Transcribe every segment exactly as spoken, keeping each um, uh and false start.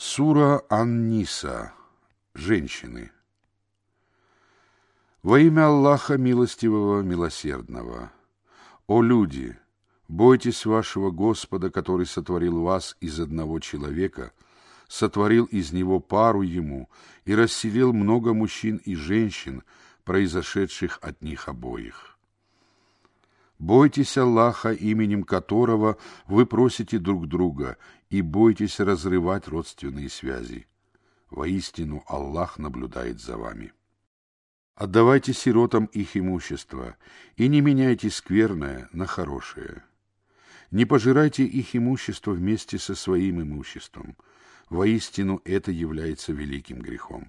Сура Ан-Ниса. Женщины. Во имя Аллаха Милостивого, Милосердного. О люди, бойтесь вашего Господа, который сотворил вас из одного человека, сотворил из него пару ему и расселил много мужчин и женщин, произошедших от них обоих. Бойтесь Аллаха, именем которого вы просите друг друга, и бойтесь разрывать родственные связи. Воистину Аллах наблюдает за вами. Отдавайте сиротам их имущество, и не меняйте скверное на хорошее. Не пожирайте их имущество вместе со своим имуществом. Воистину это является великим грехом.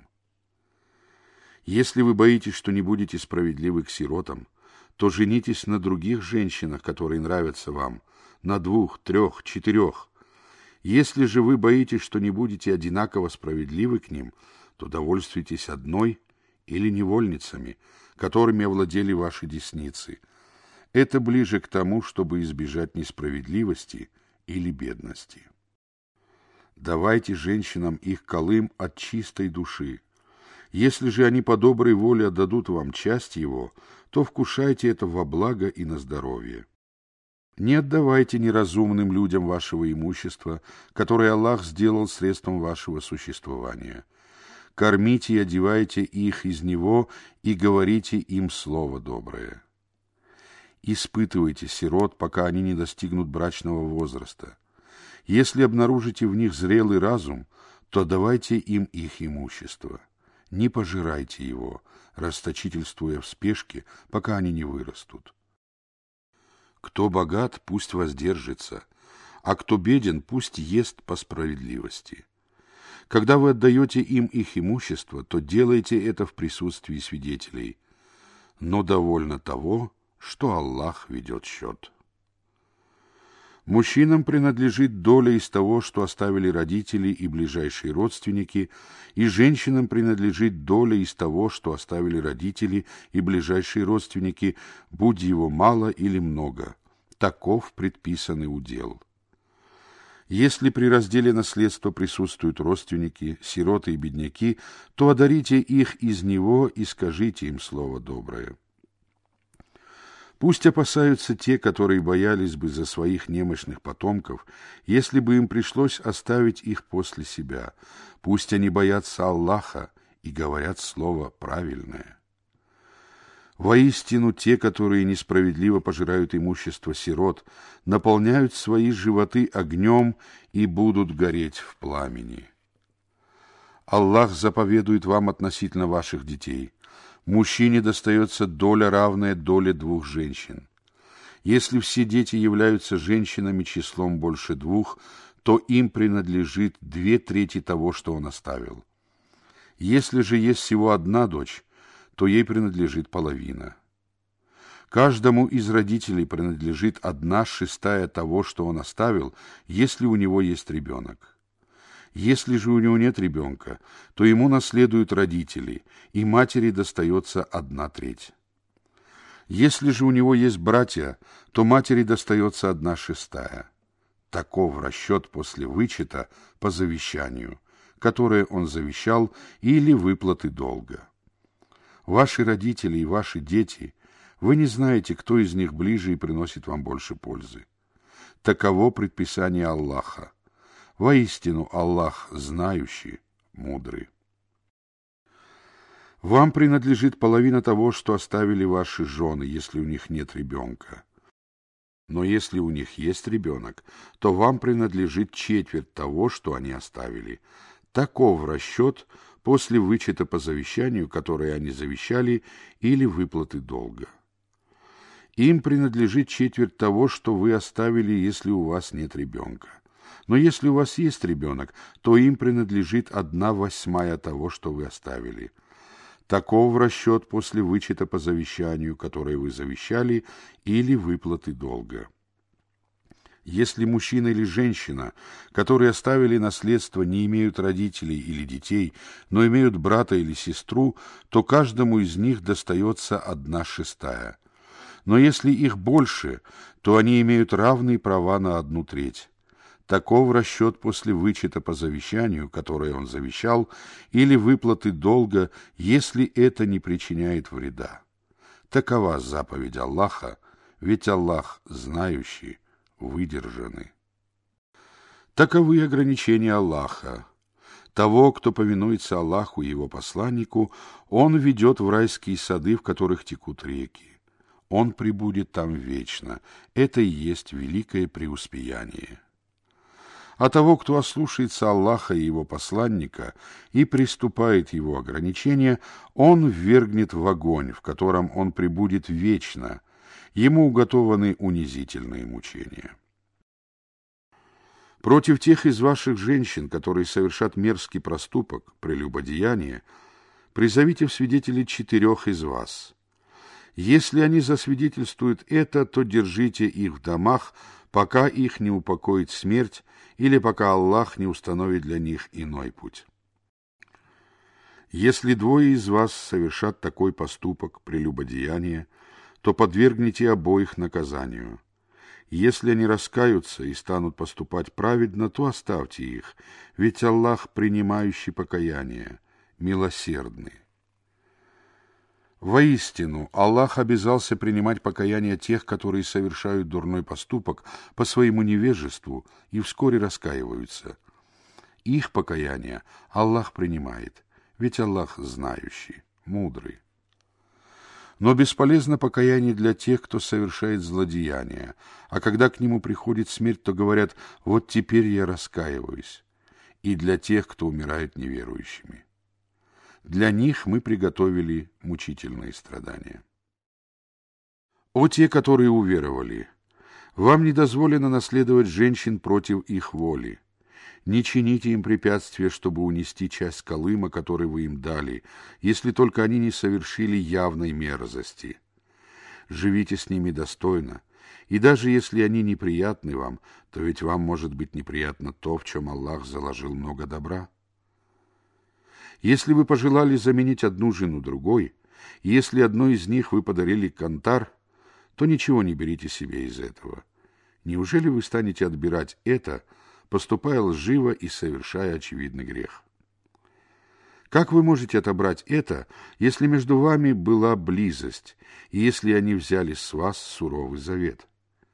Если вы боитесь, что не будете справедливы к сиротам, то женитесь на других женщинах, которые нравятся вам, на двух, трех, четырех. Если же вы боитесь, что не будете одинаково справедливы к ним, то довольствуйтесь одной или невольницами, которыми овладели ваши десницы. Это ближе к тому, чтобы избежать несправедливости или бедности. Давайте женщинам их калым от чистой души. Если же они по доброй воле отдадут вам часть его, то вкушайте это во благо и на здоровье. Не отдавайте неразумным людям вашего имущества, которое Аллах сделал средством вашего существования. Кормите и одевайте их из него и говорите им слово доброе. Испытывайте сирот, пока они не достигнут брачного возраста. Если обнаружите в них зрелый разум, то давайте им их имущество. Не пожирайте его, расточительствуя в спешке, пока они не вырастут. Кто богат, пусть воздержится, а кто беден, пусть ест по справедливости. Когда вы отдаете им их имущество, то делайте это в присутствии свидетелей, но довольно того, что Аллах ведет счет. Мужчинам принадлежит доля из того, что оставили родители и ближайшие родственники, и женщинам принадлежит доля из того, что оставили родители и ближайшие родственники, будь его мало или много. Таков предписанный удел. Если при разделе наследства присутствуют родственники, сироты и бедняки, то одарите их из него и скажите им слово доброе. Пусть опасаются те, которые боялись бы за своих немощных потомков, если бы им пришлось оставить их после себя. Пусть они боятся Аллаха и говорят слово правильное. Воистину, те, которые несправедливо пожирают имущество сирот, наполняют свои животы огнем и будут гореть в пламени. Аллах заповедует вам относительно ваших детей. Мужчине достается доля, равная доле двух женщин. Если все дети являются женщинами числом больше двух, то им принадлежит две трети того, что он оставил. Если же есть всего одна дочь, то ей принадлежит половина. Каждому из родителей принадлежит одна шестая того, что он оставил, если у него есть ребенок. Если же у него нет ребенка, то ему наследуют родители, и матери достается одна треть. Если же у него есть братья, то матери достается одна шестая. Таков расчет после вычета по завещанию, которое он завещал, или выплаты долга. Ваши родители и ваши дети, вы не знаете, кто из них ближе и приносит вам больше пользы. Таково предписание Аллаха. Воистину Аллах знающий, мудрый. Вам принадлежит половина того, что оставили ваши жены, если у них нет ребенка. Но если у них есть ребенок, то вам принадлежит четверть того, что они оставили. Таков расчет после вычета по завещанию, которое они завещали, или выплаты долга. Им принадлежит четверть того, что вы оставили, если у вас нет ребенка. Но если у вас есть ребенок, то им принадлежит одна восьмая того, что вы оставили. Таков расчет после вычета по завещанию, которое вы завещали, или выплаты долга. Если мужчина или женщина, которые оставили наследство, не имеют родителей или детей, но имеют брата или сестру, то каждому из них достается одна шестая. Но если их больше, то они имеют равные права на одну треть. Таков расчет после вычета по завещанию, которое он завещал, или выплаты долга, если это не причиняет вреда. Такова заповедь Аллаха, ведь Аллах знающий, выдержанный. Таковы ограничения Аллаха. Того, кто повинуется Аллаху и его посланнику, он ведет в райские сады, в которых текут реки. Он пребудет там вечно. Это и есть великое преуспеяние. А того, кто ослушается Аллаха и его посланника и приступает его ограничения, он ввергнет в огонь, в котором он пребудет вечно. Ему уготованы унизительные мучения. Против тех из ваших женщин, которые совершат мерзкий проступок, прелюбодеяние, призовите в свидетели четырех из вас. Если они засвидетельствуют это, то держите их в домах, пока их не упокоит смерть или пока Аллах не установит для них иной путь. Если двое из вас совершат такой поступок, прелюбодеяние, то подвергните обоих наказанию. Если они раскаются и станут поступать праведно, то оставьте их, ведь Аллах, принимающий покаяние, милосердный. Воистину, Аллах обязался принимать покаяние тех, которые совершают дурной поступок по своему невежеству и вскоре раскаиваются. Их покаяние Аллах принимает, ведь Аллах знающий, мудрый. Но бесполезно покаяние для тех, кто совершает злодеяния, а когда к нему приходит смерть, то говорят: «Вот теперь я раскаиваюсь», и для тех, кто умирает неверующими. Для них мы приготовили мучительные страдания. О те, которые уверовали! Вам не дозволено наследовать женщин против их воли. Не чините им препятствия, чтобы унести часть колыма, который вы им дали, если только они не совершили явной мерзости. Живите с ними достойно, и даже если они неприятны вам, то ведь вам может быть неприятно то, в чем Аллах заложил много добра. Если вы пожелали заменить одну жену другой, и если одной из них вы подарили кантар, то ничего не берите себе из этого. Неужели вы станете отбирать это, поступая лживо и совершая очевидный грех? Как вы можете отобрать это, если между вами была близость, и если они взяли с вас суровый завет?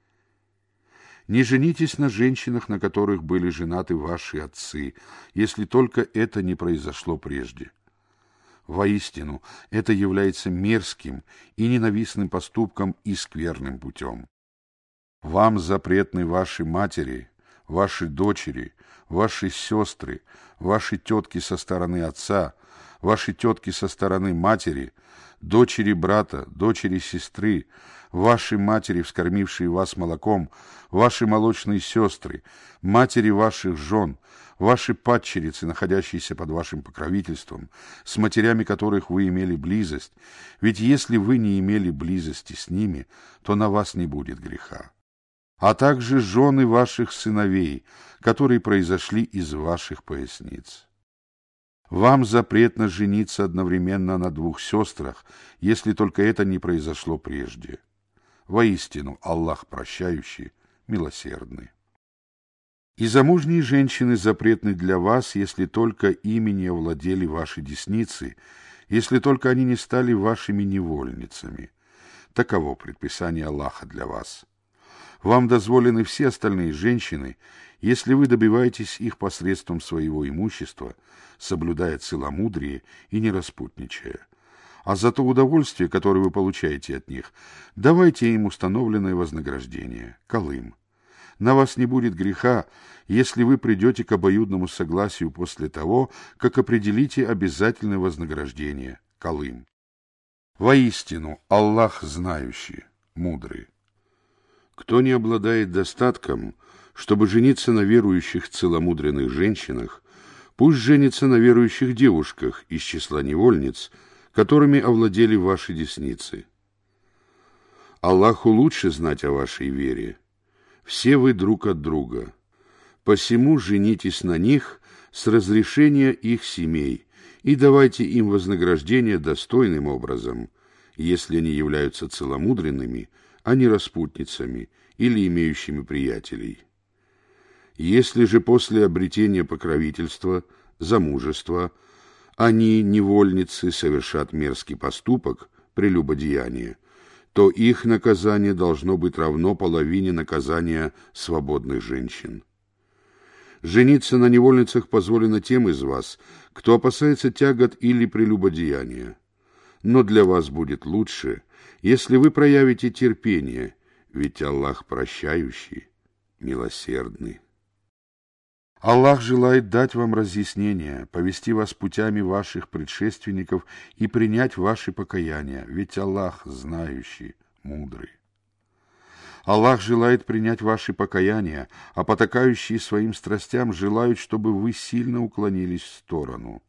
Не женитесь на женщинах, на которых были женаты ваши отцы, если только это не произошло прежде. Воистину, это является мерзким и ненавистным поступком и скверным путем. Вам запретны ваши матери, ваши дочери, ваши сестры, ваши тетки со стороны отца, ваши тетки со стороны матери, дочери брата, дочери сестры, ваши матери, вскормившие вас молоком, ваши молочные сестры, матери ваших жен, ваши падчерицы, находящиеся под вашим покровительством, с матерями которых вы имели близость, ведь если вы не имели близости с ними, то на вас не будет греха. А также жены ваших сыновей, которые произошли из ваших поясниц. Вам запретно жениться одновременно на двух сестрах, если только это не произошло прежде. Воистину, Аллах прощающий, милосердный. И замужние женщины запретны для вас, если только ими не овладели ваши десницы, если только они не стали вашими невольницами. Таково предписание Аллаха для вас. Вам дозволены все остальные женщины, если вы добиваетесь их посредством своего имущества, соблюдая целомудрие и не распутничая. А за то удовольствие, которое вы получаете от них, давайте им установленное вознаграждение, калым. На вас не будет греха, если вы придете к обоюдному согласию после того, как определите обязательное вознаграждение, калым. Воистину, Аллах знающий, мудрый. Кто не обладает достатком, чтобы жениться на верующих целомудренных женщинах, пусть женится на верующих девушках из числа невольниц, которыми овладели ваши десницы. Аллаху лучше знать о вашей вере. Все вы друг от друга. Посему женитесь на них с разрешения их семей и давайте им вознаграждение достойным образом, если они являются целомудренными, а не распутницами или имеющими приятелей. Если же после обретения покровительства, замужества, они, невольницы, совершат мерзкий поступок, прелюбодеяние, то их наказание должно быть равно половине наказания свободных женщин. Жениться на невольницах позволено тем из вас, кто опасается тягот или прелюбодеяния. Но для вас будет лучше, если вы проявите терпение, ведь Аллах прощающий, милосердный. Аллах желает дать вам разъяснение, повести вас путями ваших предшественников и принять ваши покаяния, ведь Аллах знающий, мудрый. Аллах желает принять ваши покаяния, а потакающие своим страстям желают, чтобы вы сильно уклонились в сторону.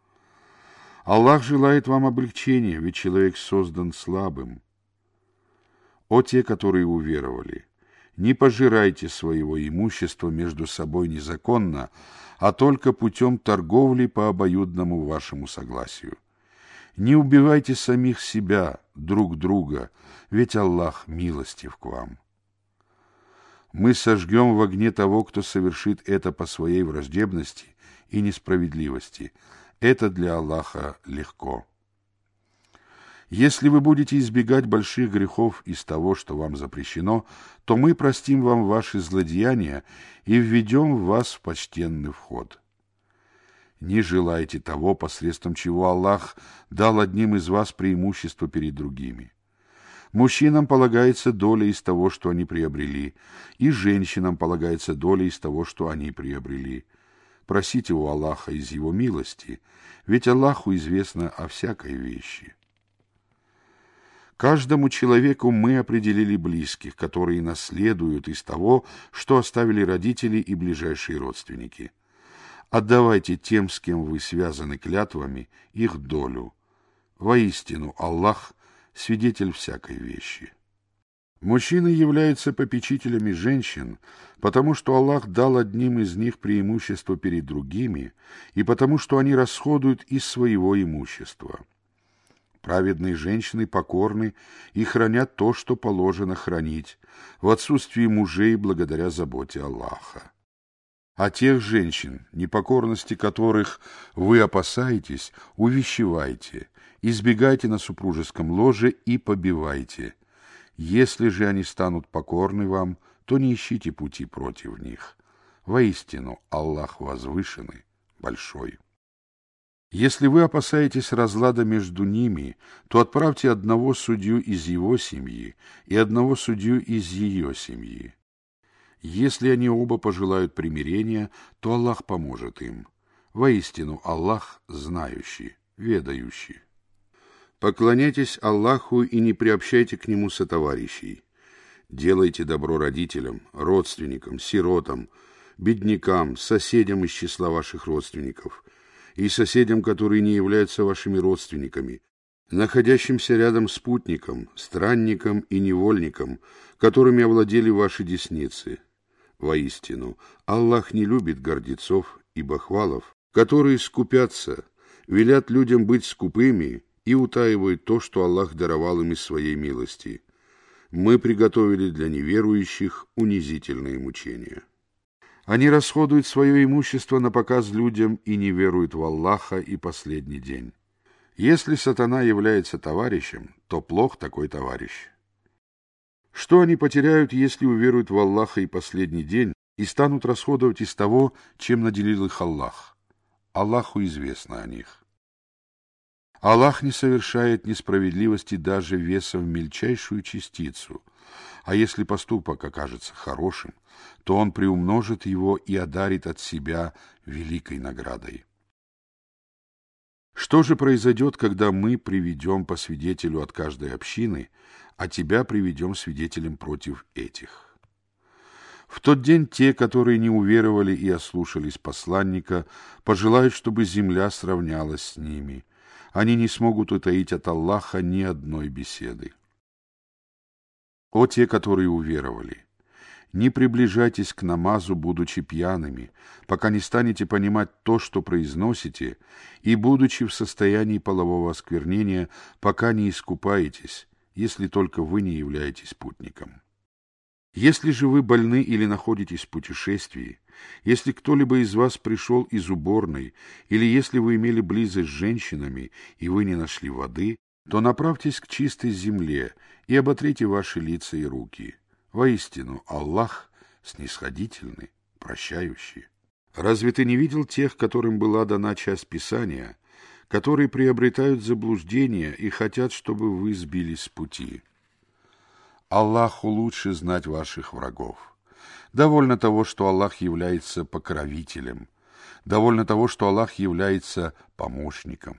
Аллах желает вам облегчения, ведь человек создан слабым. О те, которые уверовали! Не пожирайте своего имущества между собой незаконно, а только путем торговли по обоюдному вашему согласию. Не убивайте самих себя, друг друга, ведь Аллах милостив к вам. Мы сожгем в огне того, кто совершит это по своей враждебности и несправедливости. Это для Аллаха легко. Если вы будете избегать больших грехов из того, что вам запрещено, то мы простим вам ваши злодеяния и введем вас в почтенный вход. Не желайте того, посредством чего Аллах дал одним из вас преимущество перед другими. Мужчинам полагается доля из того, что они приобрели, и женщинам полагается доля из того, что они приобрели. Просите у Аллаха из Его милости, ведь Аллаху известно о всякой вещи. Каждому человеку мы определили близких, которые наследуют из того, что оставили родители и ближайшие родственники. Отдавайте тем, с кем вы связаны клятвами, их долю. Воистину, Аллах — свидетель всякой вещи. Мужчины являются попечителями женщин, потому что Аллах дал одним из них преимущество перед другими, и потому что они расходуют из своего имущества. Праведные женщины покорны и хранят то, что положено хранить, в отсутствии мужей благодаря заботе Аллаха. А тех женщин, непокорности которых вы опасаетесь, увещевайте, избегайте на супружеском ложе и побивайте. Если же они станут покорны вам, то не ищите пути против них. Воистину, Аллах возвышенный, большой. Если вы опасаетесь разлада между ними, то отправьте одного судью из его семьи и одного судью из ее семьи. Если они оба пожелают примирения, то Аллах поможет им. Воистину, Аллах знающий, ведающий. Поклоняйтесь Аллаху и не приобщайте к Нему сотоварищей. Делайте добро родителям, родственникам, сиротам, беднякам, соседям из числа ваших родственников и соседям, которые не являются вашими родственниками, находящимся рядом спутникам, странникам и невольникам, которыми овладели ваши десницы. Воистину, Аллах не любит гордецов и бахвалов, которые скупятся, велят людям быть скупыми и утаивают то, что Аллах даровал им из своей милости. Мы приготовили для неверующих унизительные мучения. Они расходуют свое имущество на показ людям и не веруют в Аллаха и последний день. Если сатана является товарищем, то плох такой товарищ. Что они потеряют, если уверуют в Аллаха и последний день и станут расходовать из того, чем наделил их Аллах? Аллаху известно о них. Аллах не совершает несправедливости даже весом в мельчайшую частицу, а если поступок окажется хорошим, то Он приумножит его и одарит от себя великой наградой. Что же произойдет, когда мы приведем по свидетелю от каждой общины, а тебя приведем свидетелем против этих? В тот день те, которые не уверовали и ослушались посланника, пожелают, чтобы земля сравнялась с ними. Они не смогут утаить от Аллаха ни одной беседы. О те, которые уверовали! Не приближайтесь к намазу, будучи пьяными, пока не станете понимать то, что произносите, и, будучи в состоянии полового осквернения, пока не искупаетесь, если только вы не являетесь путником. Если же вы больны или находитесь в путешествии, если кто-либо из вас пришел из уборной, или если вы имели близость с женщинами, и вы не нашли воды, то направьтесь к чистой земле и оботрите ваши лица и руки. Воистину, Аллах снисходительный, прощающий. Разве ты не видел тех, которым была дана часть Писания, которые приобретают заблуждение и хотят, чтобы вы сбились с пути? Аллаху лучше знать ваших врагов. Довольно того, что Аллах является покровителем. Довольно того, что Аллах является помощником.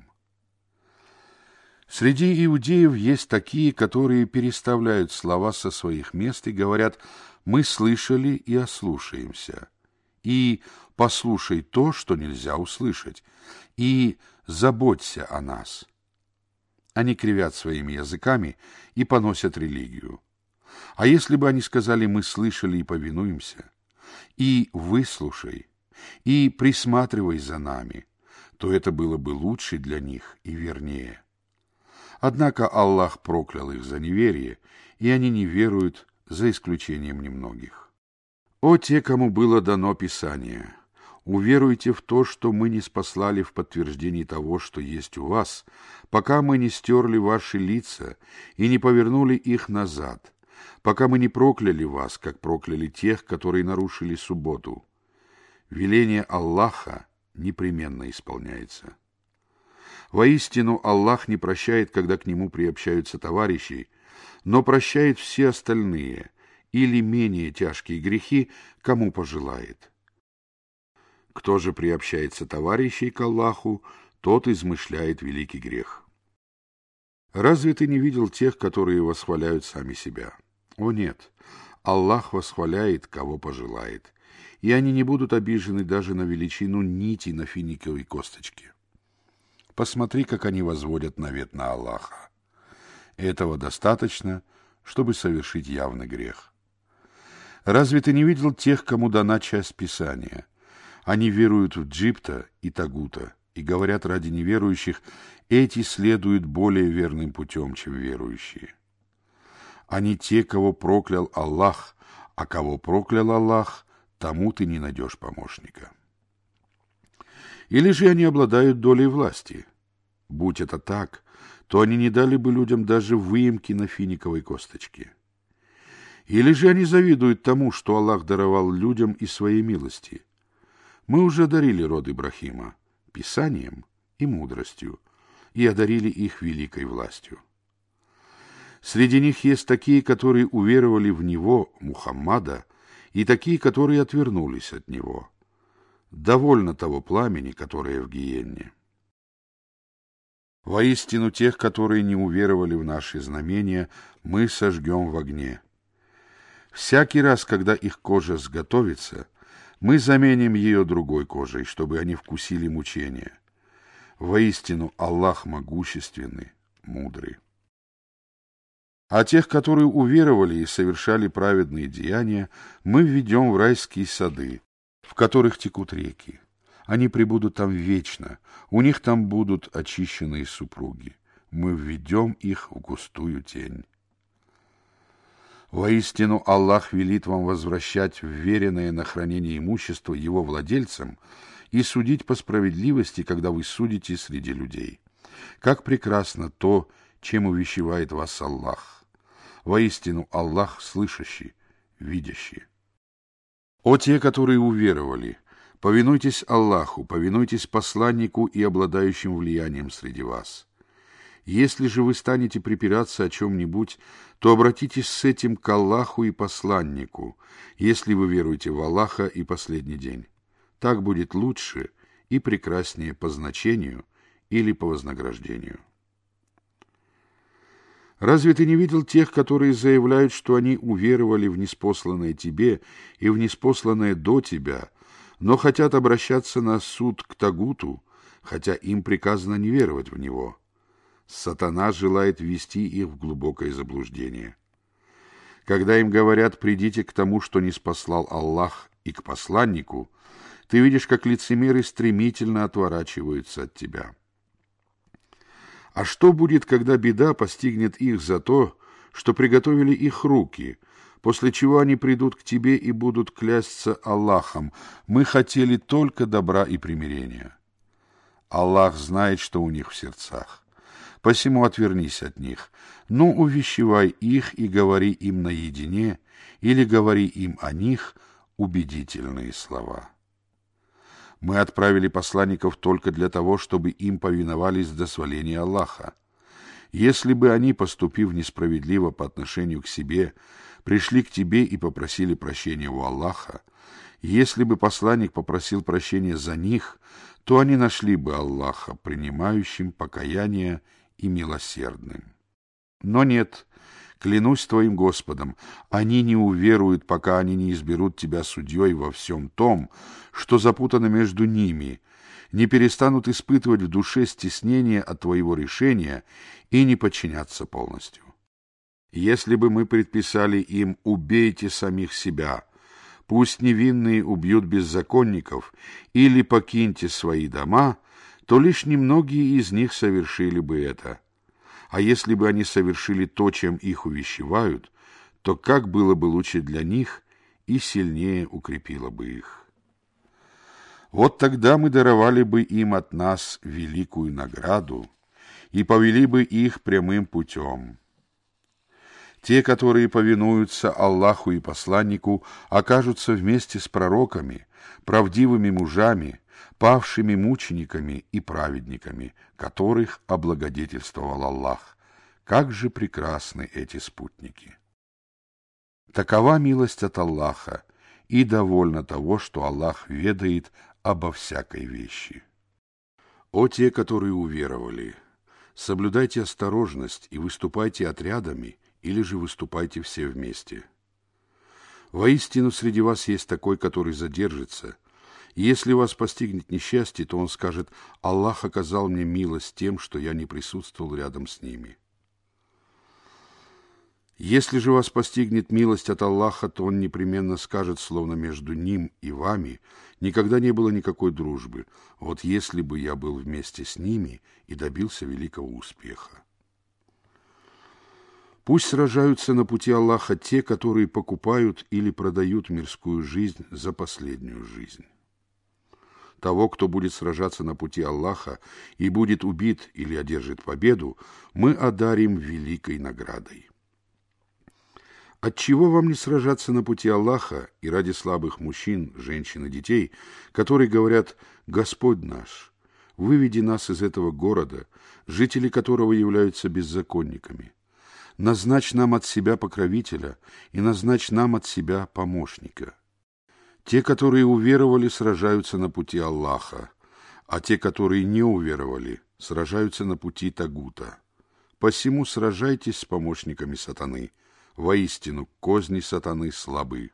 Среди иудеев есть такие, которые переставляют слова со своих мест и говорят: «Мы слышали и ослушаемся», и «послушай то, что нельзя услышать», и «заботься о нас». Они кривят своими языками и поносят религию. А если бы они сказали: «Мы слышали и повинуемся», и «выслушай», и «присматривай за нами», то это было бы лучше для них и вернее. Однако Аллах проклял их за неверие, и они не веруют, за исключением немногих. О те, кому было дано Писание! Уверуйте в то, что мы не спаслали в подтверждении того, что есть у вас, пока мы не стерли ваши лица и не повернули их назад, пока мы не прокляли вас, как прокляли тех, которые нарушили субботу. Веление Аллаха непременно исполняется. Воистину, Аллах не прощает, когда к Нему приобщаются товарищи, но прощает все остальные или менее тяжкие грехи, кому пожелает. Кто же приобщается товарищей к Аллаху, тот измышляет великий грех. Разве ты не видел тех, которые восхваляют сами себя? О нет, Аллах восхваляет, кого пожелает, и они не будут обижены даже на величину нити на финиковой косточке. Посмотри, как они возводят навет на Аллаха. Этого достаточно, чтобы совершить явный грех. Разве ты не видел тех, кому дана часть Писания? Они веруют в Джибта и Тагута и говорят ради неверующих: эти следуют более верным путем, чем верующие. Они те, кого проклял Аллах, а кого проклял Аллах, тому ты не найдешь помощника. Или же они обладают долей власти? Будь это так, то они не дали бы людям даже выемки на финиковой косточке. Или же они завидуют тому, что Аллах даровал людям из своей милости? Мы уже одарили род Ибрахима писанием и мудростью, и одарили их великой властью. Среди них есть такие, которые уверовали в Него, Мухаммада, и такие, которые отвернулись от Него. Довольно того пламени, которое в гиенне. Воистину, тех, которые не уверовали в наши знамения, мы сожгем в огне. Всякий раз, когда их кожа сготовится, мы заменим ее другой кожей, чтобы они вкусили мучения. Воистину, Аллах могущественный, мудрый. А тех, которые уверовали и совершали праведные деяния, мы введем в райские сады, в которых текут реки. Они пребудут там вечно, у них там будут очищенные супруги. Мы введем их в густую тень. Воистину, Аллах велит вам возвращать вверенное на хранение имущество его владельцам и судить по справедливости, когда вы судите среди людей. Как прекрасно то, чем увещевает вас Аллах. Воистину, Аллах слышащий, видящий. О те, которые уверовали! Повинуйтесь Аллаху, повинуйтесь посланнику и обладающим влиянием среди вас. Если же вы станете припираться о чем-нибудь, то обратитесь с этим к Аллаху и посланнику, если вы веруете в Аллаха и последний день. Так будет лучше и прекраснее по значению или по вознаграждению. Разве ты не видел тех, которые заявляют, что они уверовали в ниспосланное тебе и в ниспосланное до тебя, но хотят обращаться на суд к Тагуту, хотя им приказано не веровать в него? Сатана желает ввести их в глубокое заблуждение. Когда им говорят: «Придите к тому, что ниспослал Аллах, и к посланнику», ты видишь, как лицемеры стремительно отворачиваются от тебя. А что будет, когда беда постигнет их за то, что приготовили их руки, после чего они придут к тебе и будут клясться Аллахом: мы хотели только добра и примирения. Аллах знает, что у них в сердцах. Посему отвернись от них, но увещевай их и говори им наедине, или говори им о них убедительные слова. Мы отправили посланников только для того, чтобы им повиновались в дозволении Аллаха. Если бы они, поступив несправедливо по отношению к себе, пришли к тебе и попросили прощения у Аллаха, если бы посланник попросил прощения за них, то они нашли бы Аллаха принимающим покаяние и милосердным. Но нет, клянусь твоим Господом, они не уверуют, пока они не изберут тебя судьей во всем том, что запутано между ними, не перестанут испытывать в душе стеснение от твоего решения и не подчиняться полностью. Если бы мы предписали им: убейте самих себя, пусть невинные убьют беззаконников, или покиньте свои дома, то лишь немногие из них совершили бы это. А если бы они совершили то, чем их увещевают, то как было бы лучше для них и сильнее укрепило бы их. Вот тогда мы даровали бы им от нас великую награду и повели бы их прямым путем. Те, которые повинуются Аллаху и посланнику, окажутся вместе с пророками, правдивыми мужами, павшими мучениками и праведниками, которых облагодетельствовал Аллах. Как же прекрасны эти спутники! Такова милость от Аллаха, и довольно того, что Аллах ведает обо всякой вещи. О те, которые уверовали! Соблюдайте осторожность и выступайте отрядами, или же выступайте все вместе. Воистину, среди вас есть такой, который задержится, и если вас постигнет несчастье, то он скажет: Аллах оказал мне милость тем, что я не присутствовал рядом с ними. Если же вас постигнет милость от Аллаха, то он непременно скажет, словно между ним и вами никогда не было никакой дружбы: вот если бы я был вместе с ними и добился великого успеха. Пусть сражаются на пути Аллаха те, которые покупают или продают мирскую жизнь за последнюю жизнь. Того, кто будет сражаться на пути Аллаха и будет убит или одержит победу, мы одарим великой наградой. Отчего вам не сражаться на пути Аллаха и ради слабых мужчин, женщин и детей, которые говорят: Господь наш, выведи нас из этого города, жители которого являются беззаконниками. Назначь нам от себя покровителя и назначь нам от себя помощника. Те, которые уверовали, сражаются на пути Аллаха, а те, которые не уверовали, сражаются на пути Тагута. Посему сражайтесь с помощниками сатаны. Воистину, козни сатаны слабы.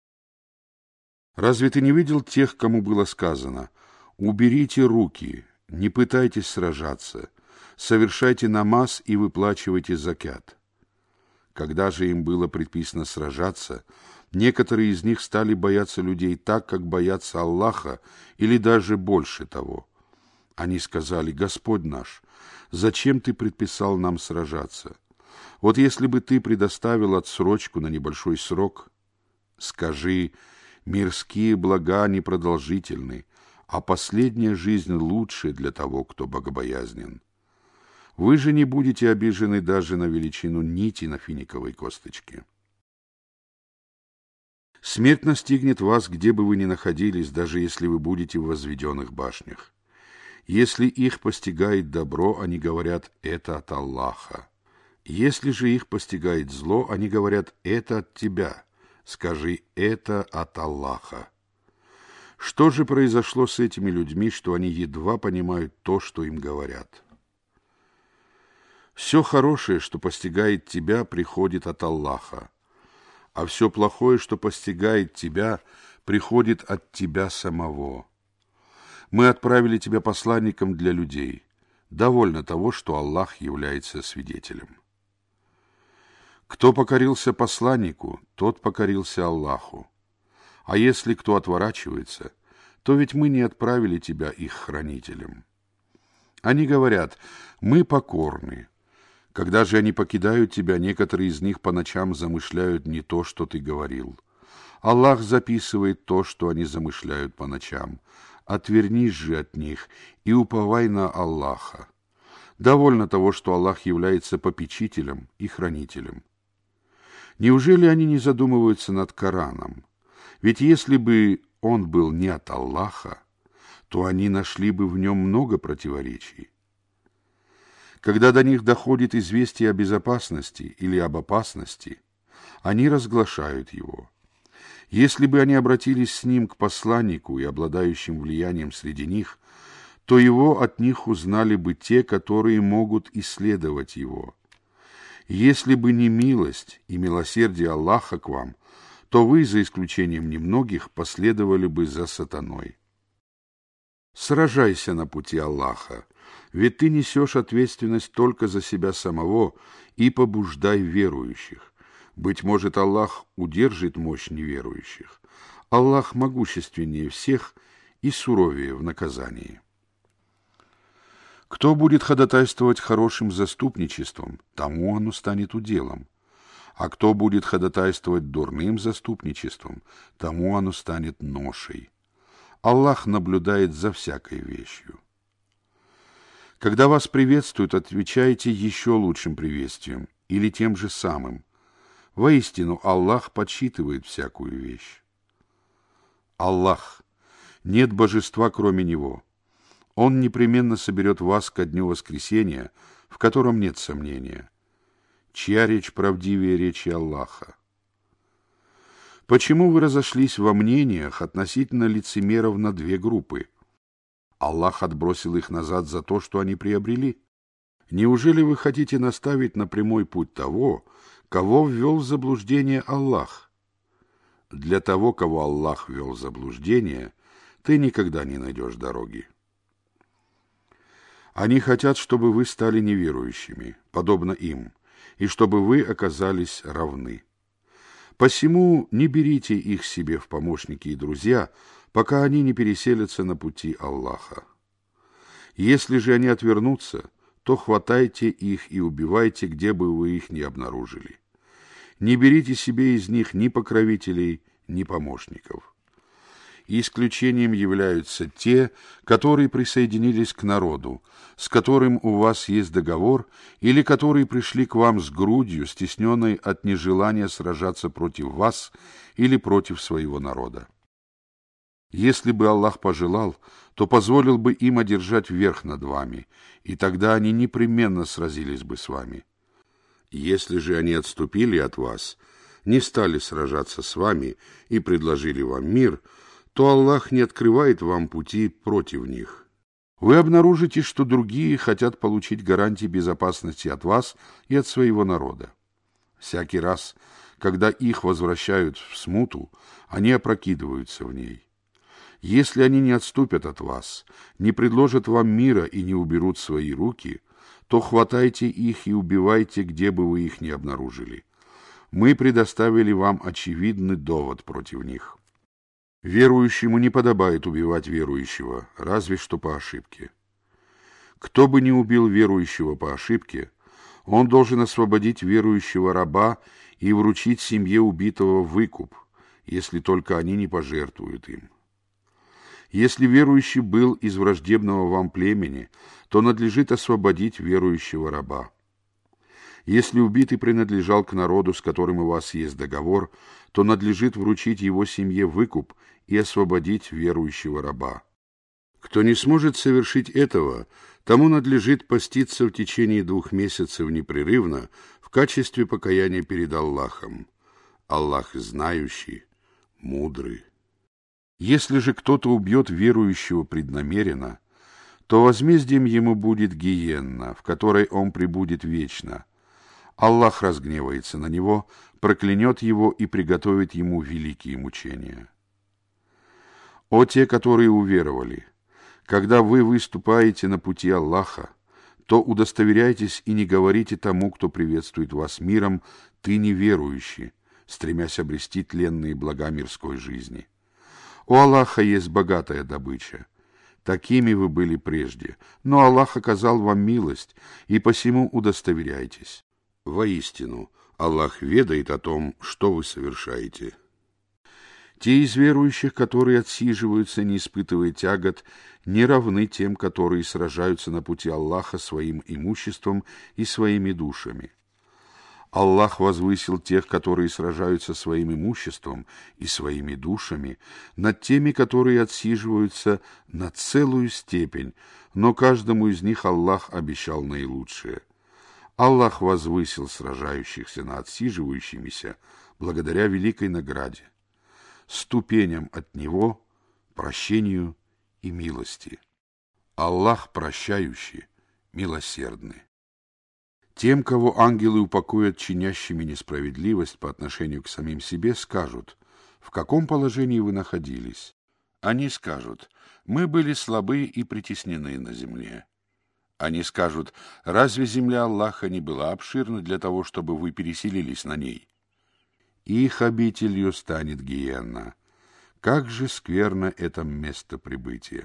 Разве ты не видел тех, кому было сказано: уберите руки, не пытайтесь сражаться, совершайте намаз и выплачивайте закят? Когда же им было предписано сражаться, некоторые из них стали бояться людей так, как боятся Аллаха, или даже больше того. Они сказали: Господь наш, зачем ты предписал нам сражаться? Вот если бы ты предоставил отсрочку на небольшой срок. Скажи: мирские блага непродолжительны, а последняя жизнь лучше для того, кто богобоязнен. Вы же не будете обижены даже на величину нити на финиковой косточке. Смерть настигнет вас, где бы вы ни находились, даже если вы будете в возведенных башнях. Если их постигает добро, они говорят: это от Аллаха. Если же их постигает зло, они говорят: это от тебя. Скажи: это от Аллаха. Что же произошло с этими людьми, что они едва понимают то, что им говорят? Все хорошее, что постигает тебя, приходит от Аллаха, а все плохое, что постигает тебя, приходит от тебя самого. Мы отправили тебя посланником для людей. Довольно того, что Аллах является свидетелем. Кто покорился посланнику, тот покорился Аллаху. А если кто отворачивается, то ведь мы не отправили тебя их хранителем. Они говорят: мы покорны. Когда же они покидают тебя, некоторые из них по ночам замышляют не то, что ты говорил. Аллах записывает то, что они замышляют по ночам. Отвернись же от них и уповай на Аллаха. Довольно того, что Аллах является попечителем и хранителем. Неужели они не задумываются над Кораном? Ведь если бы он был не от Аллаха, то они нашли бы в нем много противоречий. Когда до них доходит известие о безопасности или об опасности, они разглашают его. Если бы они обратились с ним к посланнику и обладающим влиянием среди них, то его от них узнали бы те, которые могут исследовать его. Если бы не милость и милосердие Аллаха к вам, то вы, за исключением немногих, последовали бы за сатаной. Сражайся на пути Аллаха, ведь ты несешь ответственность только за себя самого, и побуждай верующих. Быть может, Аллах удержит мощь неверующих. Аллах могущественнее всех и суровее в наказании. Кто будет ходатайствовать хорошим заступничеством, тому оно станет уделом. А кто будет ходатайствовать дурным заступничеством, тому оно станет ношей. Аллах наблюдает за всякой вещью. Когда вас приветствуют, отвечайте еще лучшим приветствием или тем же самым. Воистину, Аллах подсчитывает всякую вещь. Аллах, нет божества, кроме Него. Он непременно соберет вас ко дню воскресения, в котором нет сомнения. Чья речь правдивее речи Аллаха? Почему вы разошлись во мнениях относительно лицемеров на две группы? Аллах отбросил их назад за то, что они приобрели. Неужели вы хотите наставить на прямой путь того, кого ввел в заблуждение Аллах? Для того, кого Аллах ввел в заблуждение, ты никогда не найдешь дороги. Они хотят, чтобы вы стали неверующими, подобно им, и чтобы вы оказались равны. Посему не берите их себе в помощники и друзья, пока они не переселятся на пути Аллаха. Если же они отвернутся, то хватайте их и убивайте, где бы вы их ни обнаружили. Не берите себе из них ни покровителей, ни помощников. Исключением являются те, которые присоединились к народу, с которым у вас есть договор, или которые пришли к вам с грудью, стесненной от нежелания сражаться против вас или против своего народа. Если бы Аллах пожелал, то позволил бы им одержать верх над вами, и тогда они непременно сразились бы с вами. Если же они отступили от вас, не стали сражаться с вами и предложили вам мир, то Аллах не открывает вам пути против них. Вы обнаружите, что другие хотят получить гарантии безопасности от вас и от своего народа. Всякий раз, когда их возвращают в смуту, они опрокидываются в ней. Если они не отступят от вас, не предложат вам мира и не уберут свои руки, то хватайте их и убивайте, где бы вы их ни обнаружили. Мы предоставили вам очевидный довод против них. Верующему не подобает убивать верующего, разве что по ошибке. Кто бы ни убил верующего по ошибке, он должен освободить верующего раба и вручить семье убитого выкуп, если только они не пожертвуют им. Если верующий был из враждебного вам племени, то надлежит освободить верующего раба. Если убитый принадлежал к народу, с которым у вас есть договор, то надлежит вручить его семье выкуп и освободить верующего раба. Кто не сможет совершить этого, тому надлежит поститься в течение двух месяцев непрерывно в качестве покаяния перед Аллахом. Аллах знающий, мудрый. Если же кто-то убьет верующего преднамеренно, то возмездием ему будет гиенна, в которой он пребудет вечно. Аллах разгневается на него, проклянет его и приготовит ему великие мучения. О те, которые уверовали! Когда вы выступаете на пути Аллаха, то удостоверяйтесь и не говорите тому, кто приветствует вас миром, «ты неверующий», стремясь обрести тленные блага мирской жизни. У Аллаха есть богатая добыча. Такими вы были прежде, но Аллах оказал вам милость, и посему удостоверяйтесь. Воистину, Аллах ведает о том, что вы совершаете. Те из верующих, которые отсиживаются, не испытывая тягот, не равны тем, которые сражаются на пути Аллаха своим имуществом и своими душами. Аллах возвысил тех, которые сражаются своим имуществом и своими душами, над теми, которые отсиживаются, на целую степень, но каждому из них Аллах обещал наилучшее. Аллах возвысил сражающихся над отсиживающимися благодаря великой награде, ступеням от Него, прощению и милости. Аллах прощающий, милосердный. Тем, кого ангелы упокоят чинящими несправедливость по отношению к самим себе, скажут: «В каком положении вы находились?» Они скажут: «Мы были слабы и притеснены на земле». Они скажут: «Разве земля Аллаха не была обширна для того, чтобы вы переселились на ней?» Их обителью станет гиенна. Как же скверно это место прибытия!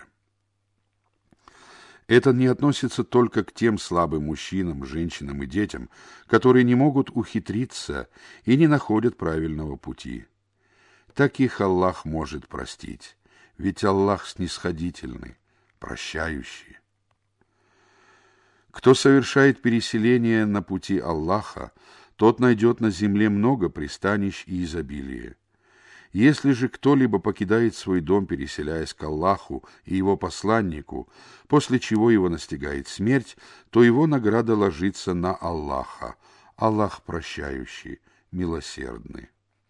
Это не относится только к тем слабым мужчинам, женщинам и детям, которые не могут ухитриться и не находят правильного пути. Таких Аллах может простить, ведь Аллах снисходительный, прощающий. Кто совершает переселение на пути Аллаха, тот найдет на земле много пристанищ и изобилия. Если же кто-либо покидает свой дом, переселяясь к Аллаху и его посланнику, после чего его настигает смерть, то его награда ложится на Аллаха. Аллах прощающий, милосердный.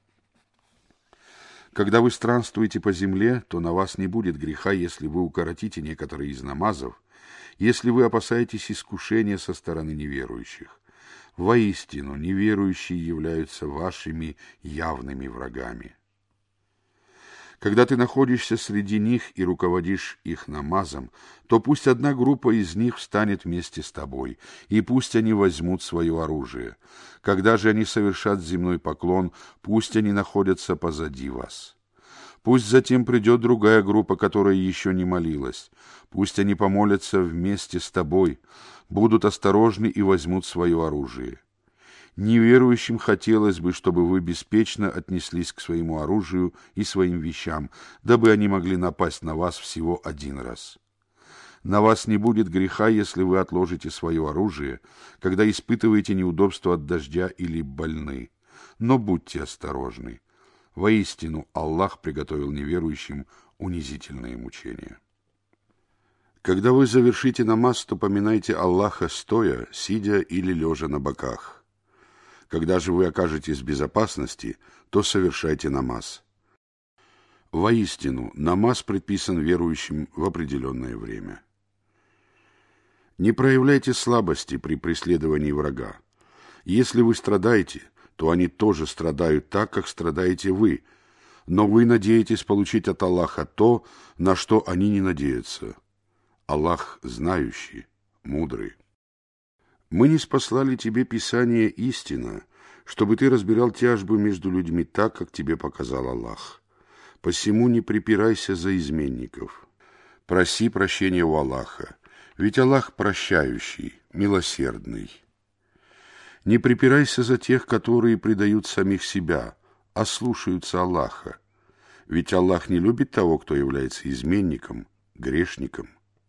Когда вы странствуете по земле, то на вас не будет греха, если вы укоротите некоторые из намазов, если вы опасаетесь искушения со стороны неверующих. Воистину, неверующие являются вашими явными врагами. Когда ты находишься среди них и руководишь их намазом, то пусть одна группа из них встанет вместе с тобой, и пусть они возьмут свое оружие. Когда же они совершат земной поклон, пусть они находятся позади вас. Пусть затем придет другая группа, которая еще не молилась. Пусть они помолятся вместе с тобой, будут осторожны и возьмут свое оружие. Неверующим хотелось бы, чтобы вы беспечно отнеслись к своему оружию и своим вещам, дабы они могли напасть на вас всего один раз. На вас не будет греха, если вы отложите свое оружие, когда испытываете неудобства от дождя или больны. Но будьте осторожны. Воистину, Аллах приготовил неверующим унизительные мучения. Когда вы завершите намаз, то поминайте Аллаха стоя, сидя или лежа на боках. Когда же вы окажетесь в безопасности, то совершайте намаз. Воистину, намаз предписан верующим в определенное время. Не проявляйте слабости при преследовании врага. Если вы страдаете, то они тоже страдают так, как страдаете вы, но вы надеетесь получить от Аллаха то, на что они не надеются. Аллах знающий, мудрый. Мы ниспослали тебе Писание истина, чтобы ты разбирал тяжбы между людьми так, как тебе показал Аллах. Посему не припирайся за изменников. Проси прощения у Аллаха, ведь Аллах прощающий, милосердный. Не припирайся за тех, которые предают самих себя, а слушаются Аллаха, ведь Аллах не любит того, кто является изменником, грешником.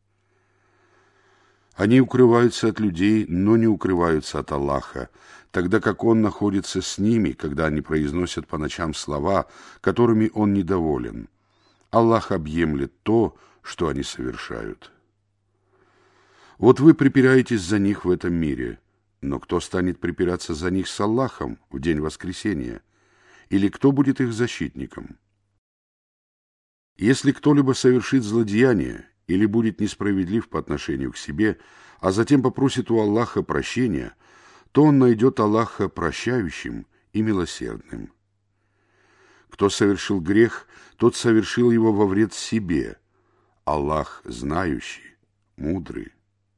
Они укрываются от людей, но не укрываются от Аллаха, тогда как Он находится с ними, когда они произносят по ночам слова, которыми Он недоволен. Аллах объемлет то, что они совершают. Вот вы припираетесь за них в этом мире, но кто станет припираться за них с Аллахом в день воскресения? Или кто будет их защитником? Если кто-либо совершит злодеяние или будет несправедлив по отношению к себе, а затем попросит у Аллаха прощения, то он найдет Аллаха прощающим и милосердным. Кто совершил грех, тот совершил его во вред себе. Аллах знающий, мудрый.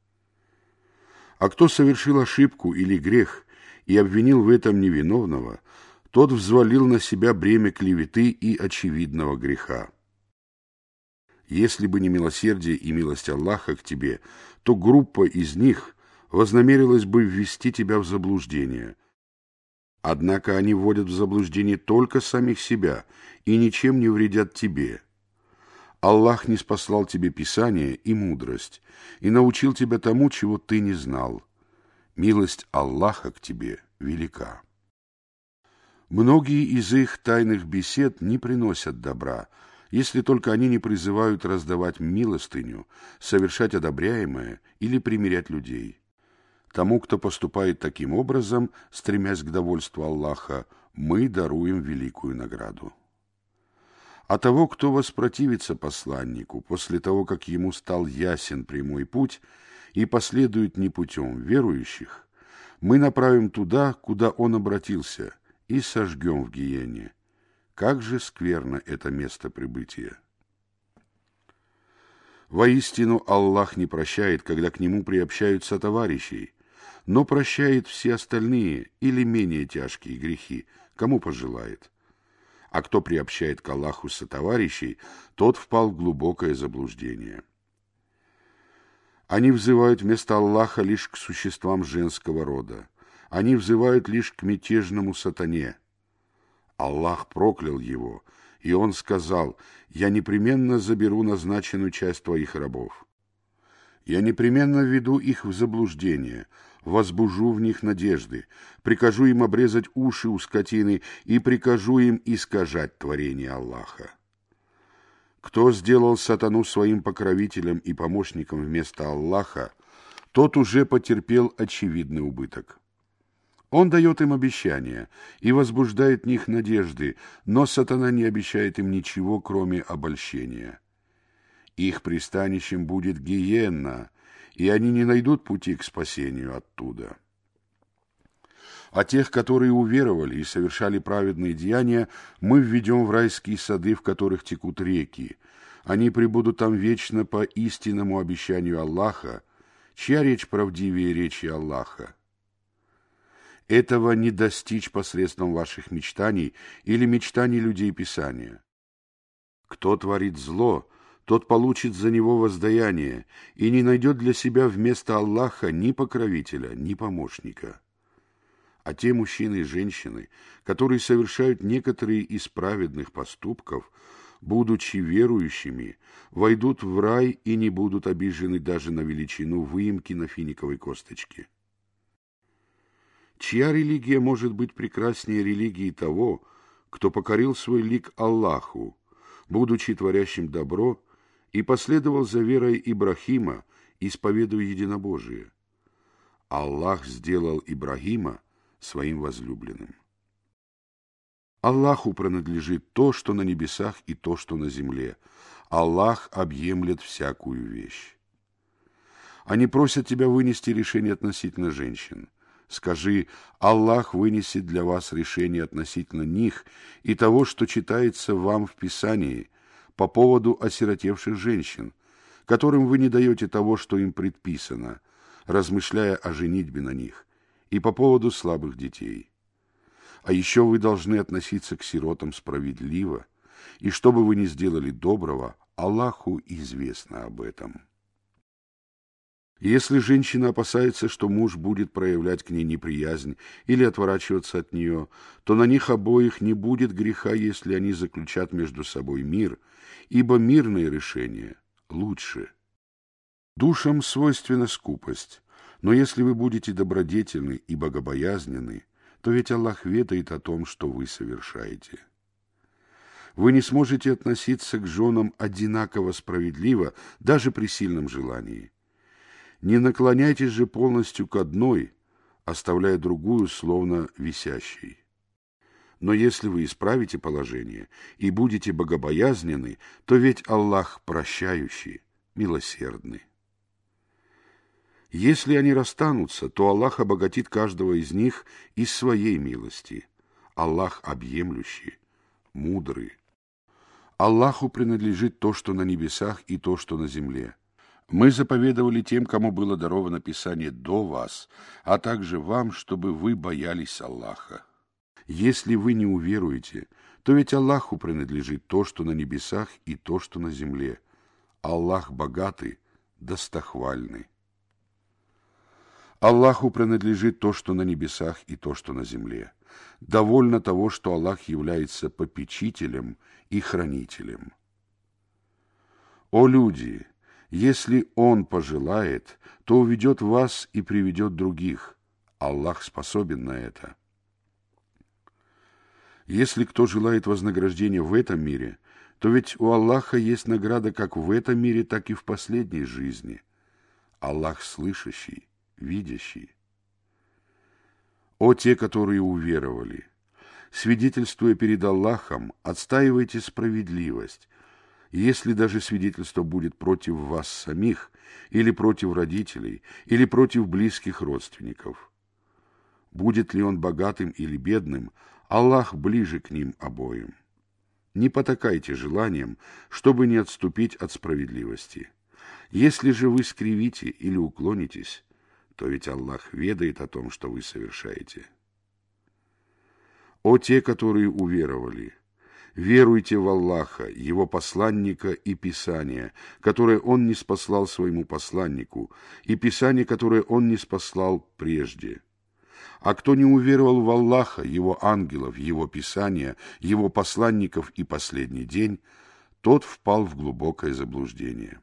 А кто совершил ошибку или грех и обвинил в этом невиновного, тот взвалил на себя бремя клеветы и очевидного греха. Если бы не милосердие и милость Аллаха к тебе, то группа из них вознамерилась бы ввести тебя в заблуждение. Однако они вводят в заблуждение только самих себя и ничем не вредят тебе. Аллах ниспослал тебе Писание и мудрость, и научил тебя тому, чего ты не знал. Милость Аллаха к тебе велика. Многие из их тайных бесед не приносят добра, если только они не призывают раздавать милостыню, совершать одобряемое или примирять людей. Тому, кто поступает таким образом, стремясь к довольству Аллаха, мы даруем великую награду. А того, кто воспротивится посланнику после того, как ему стал ясен прямой путь и последует не путем верующих, мы направим туда, куда он обратился, и сожгем в гиене. Как же скверно это место прибытия! Воистину, Аллах не прощает, когда к нему приобщаются товарищи, но прощает все остальные или менее тяжкие грехи, кому пожелает. А кто приобщает к Аллаху сотоварищей, тот впал в глубокое заблуждение. Они взывают вместо Аллаха лишь к существам женского рода. Они взывают лишь к мятежному сатане. Аллах проклял его, и он сказал: «Я непременно заберу назначенную часть твоих рабов. Я непременно введу их в заблуждение, возбужу в них надежды, прикажу им обрезать уши у скотины и прикажу им искажать творение Аллаха». Кто сделал сатану своим покровителем и помощником вместо Аллаха, тот уже потерпел очевидный убыток. Он дает им обещания и возбуждает в них надежды, но сатана не обещает им ничего, кроме обольщения. Их пристанищем будет гиенна, и они не найдут пути к спасению оттуда. А тех, которые уверовали и совершали праведные деяния, мы введем в райские сады, в которых текут реки. Они пребудут там вечно по истинному обещанию Аллаха, чья речь правдивее речи Аллаха. Этого не достичь посредством ваших мечтаний или мечтаний людей Писания. Кто творит зло, тот получит за него воздаяние и не найдет для себя вместо Аллаха ни покровителя, ни помощника. А те мужчины и женщины, которые совершают некоторые из праведных поступков, будучи верующими, войдут в рай и не будут обижены даже на величину выемки на финиковой косточке. Чья религия может быть прекраснее религии того, кто покорил свой лик Аллаху, будучи творящим добро, и последовал за верой Ибрахима, исповедуя единобожие? Аллах сделал Ибрахима своим возлюбленным. Аллаху принадлежит то, что на небесах, и то, что на земле. Аллах объемлет всякую вещь. Они просят тебя вынести решение относительно женщин. Скажи: Аллах вынесет для вас решение относительно них и того, что читается вам в Писании по поводу осиротевших женщин, которым вы не даете того, что им предписано, размышляя о женитьбе на них, и по поводу слабых детей. А еще вы должны относиться к сиротам справедливо, и что бы вы ни сделали доброго, Аллаху известно об этом. Если женщина опасается, что муж будет проявлять к ней неприязнь или отворачиваться от нее, то на них обоих не будет греха, если они заключат между собой мир, ибо мирное решение лучше. Душам свойственна скупость, но если вы будете добродетельны и богобоязненны, то ведь Аллах ведает о том, что вы совершаете. Вы не сможете относиться к женам одинаково справедливо, даже при сильном желании. Не наклоняйтесь же полностью к одной, оставляя другую словно висящей. Но если вы исправите положение и будете богобоязненны, то ведь Аллах прощающий, милосердный. Если они расстанутся, то Аллах обогатит каждого из них из своей милости. Аллах объемлющий, мудрый. Аллаху принадлежит то, что на небесах, и то, что на земле. Мы заповедовали тем, кому было даровано Писание до вас, а также вам, чтобы вы боялись Аллаха. Если вы не уверуете, то ведь Аллаху принадлежит то, что на небесах, и то, что на земле. Аллах богатый, достохвальный. Аллаху принадлежит то, что на небесах, и то, что на земле. Довольно того, что Аллах является попечителем и хранителем. О люди! Если Он пожелает, то уведет вас и приведет других. Аллах способен на это. Если кто желает вознаграждения в этом мире, то ведь у Аллаха есть награда как в этом мире, так и в последней жизни. Аллах слышащий, видящий. О те, которые уверовали! Свидетельствуя перед Аллахом, отстаивайте справедливость. Если даже свидетельство будет против вас самих, или против родителей, или против близких родственников. Будет ли он богатым или бедным, Аллах ближе к ним обоим. Не потакайте желанием, чтобы не отступить от справедливости. Если же вы скривите или уклонитесь, то ведь Аллах ведает о том, что вы совершаете. О те, которые уверовали! Веруйте в Аллаха, Его посланника и Писание, которое Он не спаслал своему посланнику, и Писание, которое Он не спаслал прежде. А кто не уверовал в Аллаха, Его ангелов, Его Писания, Его посланников и последний день, тот впал в глубокое заблуждение.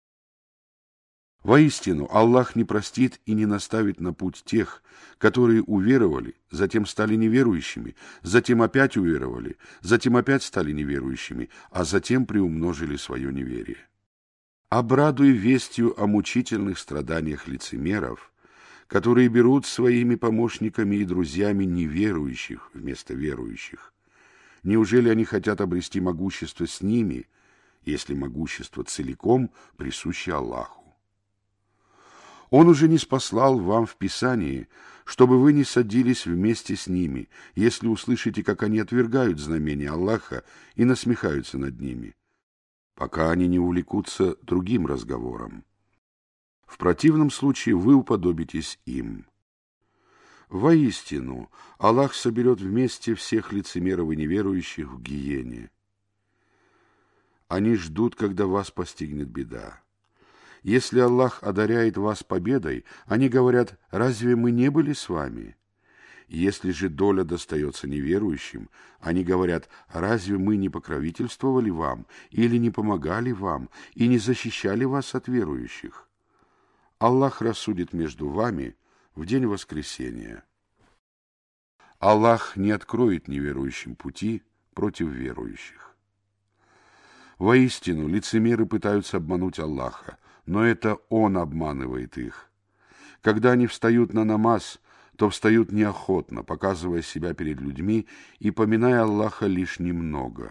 Воистину, Аллах не простит и не наставит на путь тех, которые уверовали, затем стали неверующими, затем опять уверовали, затем опять стали неверующими, а затем приумножили свое неверие. Обрадуй вестью о мучительных страданиях лицемеров, которые берут своими помощниками и друзьями неверующих вместо верующих. Неужели они хотят обрести могущество с ними, если могущество целиком присуще Аллаху? Он уже не спаслал вам в Писании, чтобы вы не садились вместе с ними, если услышите, как они отвергают знамения Аллаха и насмехаются над ними, пока они не увлекутся другим разговором. В противном случае вы уподобитесь им. Воистину, Аллах соберет вместе всех лицемеров и неверующих в гиене. Они ждут, когда вас постигнет беда. Если Аллах одаряет вас победой, они говорят: «Разве мы не были с вами?» Если же доля достается неверующим, они говорят: «Разве мы не покровительствовали вам, или не помогали вам, и не защищали вас от верующих?» Аллах рассудит между вами в день воскресения. Аллах не откроет неверующим пути против верующих. Воистину, лицемеры пытаются обмануть Аллаха, но это Он обманывает их. Когда они встают на намаз, то встают неохотно, показывая себя перед людьми и поминая Аллаха лишь немного.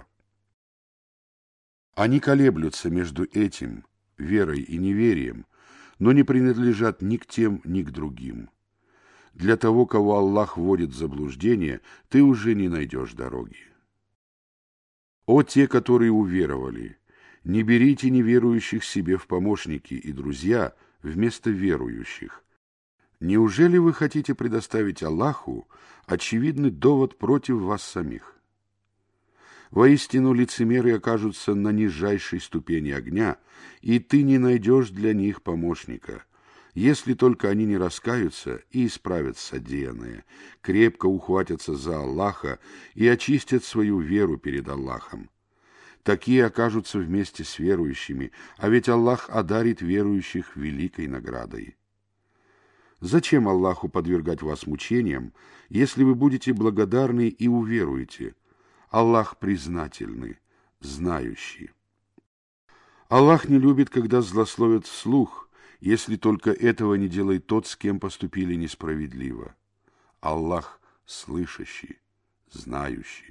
Они колеблются между этим, верой и неверием, но не принадлежат ни к тем, ни к другим. Для того, кого Аллах вводит в заблуждение, ты уже не найдешь дороги. О те, которые уверовали! Не берите неверующих себе в помощники и друзья вместо верующих. Неужели вы хотите предоставить Аллаху очевидный довод против вас самих? Воистину, лицемеры окажутся на нижайшей ступени огня, и ты не найдешь для них помощника, если только они не раскаются и исправят содеянное, крепко ухватятся за Аллаха и очистят свою веру перед Аллахом. Такие окажутся вместе с верующими, а ведь Аллах одарит верующих великой наградой. Зачем Аллаху подвергать вас мучениям, если вы будете благодарны и уверуете? Аллах признательный, знающий. Аллах не любит, когда злословят вслух, если только этого не делает тот, с кем поступили несправедливо. Аллах слышащий, знающий.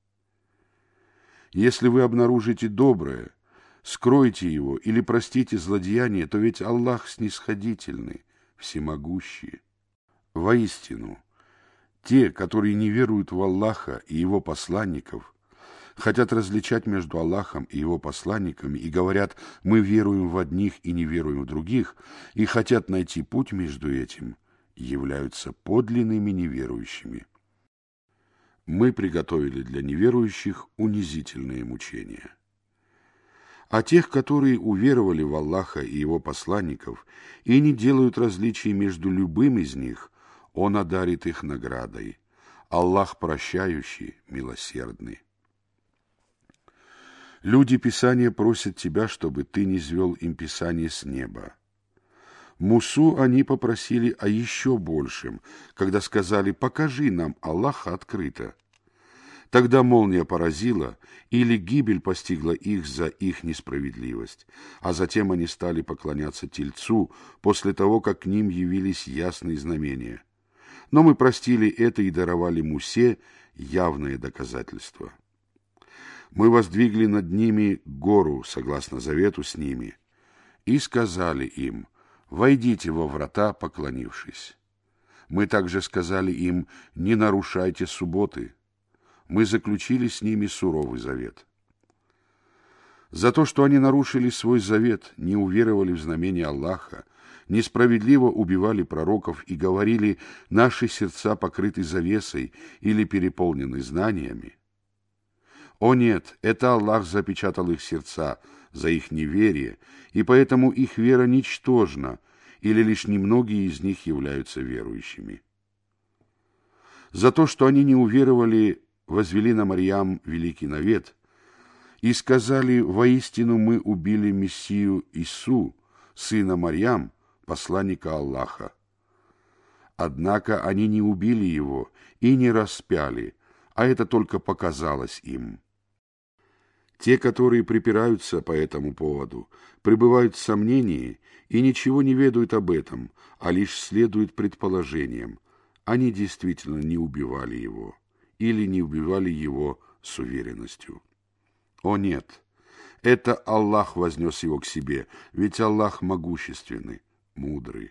Если вы обнаружите доброе, скройте его или простите злодеяние, то ведь Аллах снисходительный, всемогущий. Воистину, те, которые не веруют в Аллаха и Его посланников, хотят различать между Аллахом и Его посланниками и говорят: «Мы веруем в одних и не веруем в других», и хотят найти путь между этим, являются подлинными неверующими. Мы приготовили для неверующих унизительные мучения. А тех, которые уверовали в Аллаха и Его посланников и не делают различий между любым из них, Он одарит их наградой. Аллах прощающий, милосердный. Люди Писания просят тебя, чтобы ты низвел им Писание с неба. Мусу они попросили о еще большем, когда сказали: «Покажи нам Аллаха открыто». Тогда молния поразила, или гибель постигла их за их несправедливость, а затем они стали поклоняться Тельцу после того, как к ним явились ясные знамения. Но мы простили это и даровали Мусе явное доказательство. Мы воздвигли над ними гору, согласно завету с ними, и сказали им: «Войдите во врата, поклонившись». Мы также сказали им: «Не нарушайте субботы». Мы заключили с ними суровый завет. За то, что они нарушили свой завет, не уверовали в знамения Аллаха, несправедливо убивали пророков и говорили: «Наши сердца покрыты завесой» или переполнены знаниями. О нет, это Аллах запечатал их сердца за их неверие, и поэтому их вера ничтожна, или лишь немногие из них являются верующими. За то, что они не уверовали, возвели на Марьям великий навет и сказали: «Воистину мы убили Мессию Ису, сына Марьям, посланника Аллаха». Однако они не убили его и не распяли, а это только показалось им. Те, которые припираются по этому поводу, пребывают в сомнении и ничего не ведают об этом, а лишь следуют предположениям. Они действительно не убивали его или не убивали его с уверенностью. О нет, это Аллах вознес его к себе, ведь Аллах могущественный, мудрый.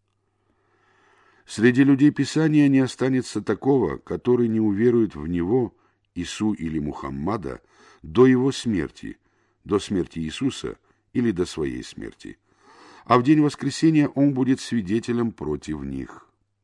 Среди людей Писания не останется такого, который не уверует в Него, Ису или Мухаммада, до его смерти, до смерти Иисуса или до своей смерти. А в день воскресения он будет свидетелем против них.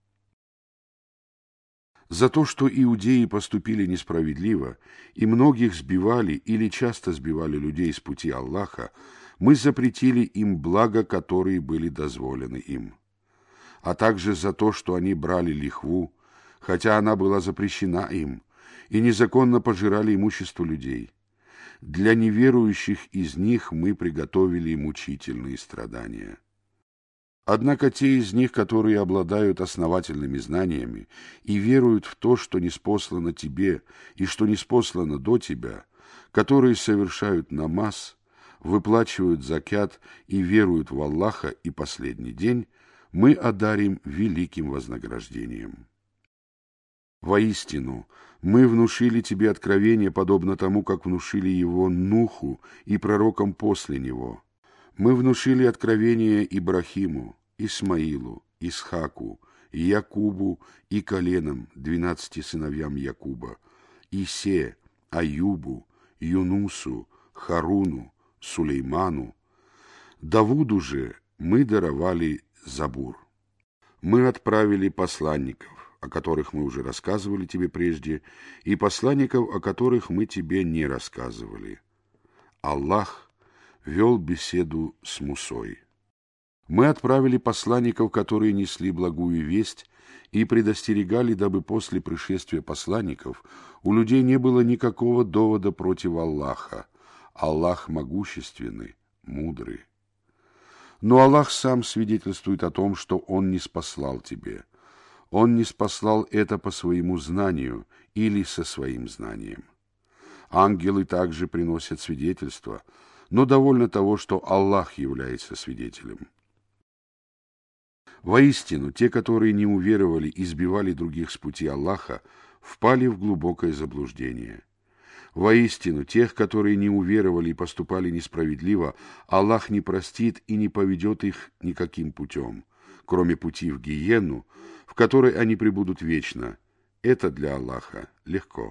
За то, что иудеи поступили несправедливо и многих сбивали или часто сбивали людей с пути Аллаха, мы запретили им блага, которые были дозволены им. А также за то, что они брали лихву, хотя она была запрещена им, и незаконно пожирали имущество людей. Для неверующих из них мы приготовили мучительные страдания. Однако те из них, которые обладают основательными знаниями и веруют в то, что ниспослано тебе и что ниспослано до тебя, которые совершают намаз, выплачивают закят и веруют в Аллаха и последний день, мы одарим великим вознаграждением. Воистину, мы внушили тебе откровение, подобно тому, как внушили его Нуху и пророкам после него. Мы внушили откровение Ибрахиму, Исмаилу, Исхаку, Якубу и коленам, двенадцати сыновьям Якуба, Исе, Аюбу, Юнусу, Харуну, Сулейману. Давуду же мы даровали Забур. Мы отправили посланников, о которых мы уже рассказывали тебе прежде, и посланников, о которых мы тебе не рассказывали. Аллах вел беседу с Мусой. Мы отправили посланников, которые несли благую весть, и предостерегали, дабы после пришествия посланников у людей не было никакого довода против Аллаха. Аллах могущественный, мудрый. Но Аллах сам свидетельствует о том, что Он не спаслал тебе. Он не спаслал это по своему знанию или со своим знанием. Ангелы также приносят свидетельство, но довольно того, что Аллах является свидетелем. Воистину, те, которые не уверовали и сбивали других с пути Аллаха, впали в глубокое заблуждение. Воистину, тех, которые не уверовали и поступали несправедливо, Аллах не простит и не поведет их никаким путем, кроме пути в гиенну, в которой они пребудут вечно. Это для Аллаха легко.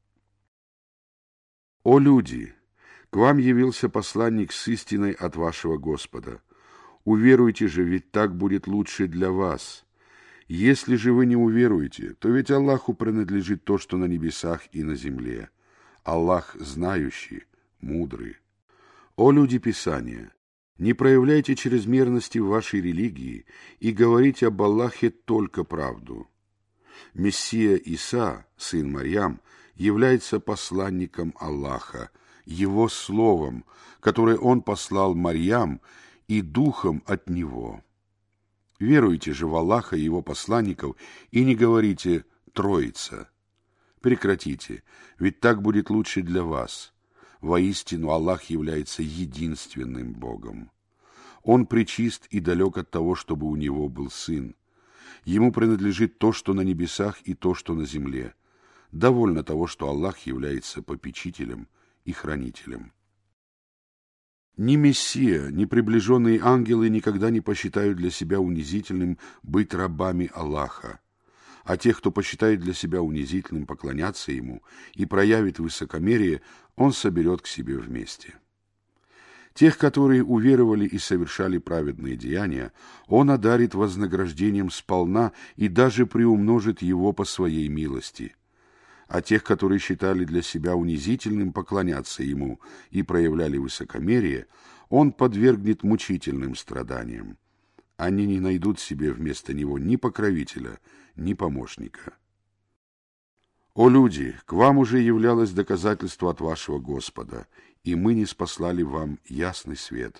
О люди! К вам явился посланник с истиной от вашего Господа. Уверуйте же, ведь так будет лучше для вас. Если же вы не уверуете, то ведь Аллаху принадлежит то, что на небесах и на земле. Аллах знающий, мудрый. О люди Писания! Не проявляйте чрезмерности в вашей религии и говорите об Аллахе только правду. Мессия Иса, сын Марьям, является посланником Аллаха, Его словом, которое Он послал Марьям, и духом от Него. Веруйте же в Аллаха и Его посланников и не говорите «Троица». Прекратите, ведь так будет лучше для вас. Воистину Аллах является единственным Богом. Он пречист и далек от того, чтобы у Него был сын. Ему принадлежит то, что на небесах, и то, что на земле. Довольно того, что Аллах является попечителем и хранителем. Ни Мессия, ни приближенные ангелы никогда не посчитают для себя унизительным быть рабами Аллаха, а тех, кто посчитает для себя унизительным поклоняться Ему и проявит высокомерие, Он соберет к себе вместе. Тех, которые уверовали и совершали праведные деяния, Он одарит вознаграждением сполна и даже приумножит его по Своей милости. А тех, которые считали для себя унизительным поклоняться Ему и проявляли высокомерие, Он подвергнет мучительным страданиям. Они не найдут себе вместо Него ни покровителя, ни помощника. О люди, к вам уже являлось доказательство от вашего Господа, и мы не спаслали вам ясный свет.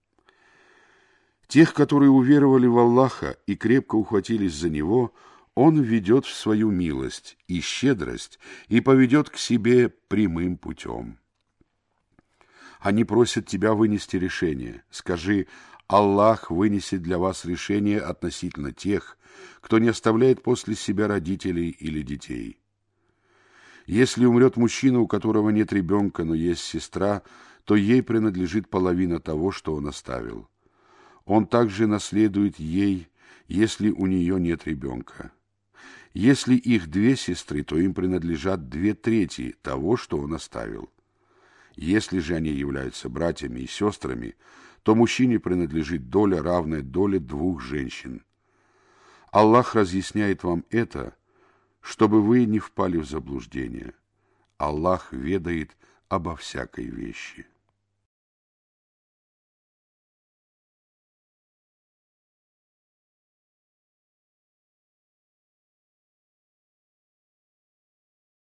Тех, которые уверовали в Аллаха и крепко ухватились за Него, Он введет в свою милость и щедрость и поведет к себе прямым путем. Они просят тебя вынести решение. Скажи: Аллах вынесет для вас решение относительно тех, кто не оставляет после себя родителей или детей. Если умрет мужчина, у которого нет ребенка, но есть сестра, то ей принадлежит половина того, что он оставил. Он также наследует ей, если у нее нет ребенка. Если их две сестры, то им принадлежат две трети того, что он оставил. Если же они являются братьями и сестрами, то мужчине принадлежит доля, равная доле двух женщин. Аллах разъясняет вам это, чтобы вы не впали в заблуждение. Аллах ведает обо всякой вещи.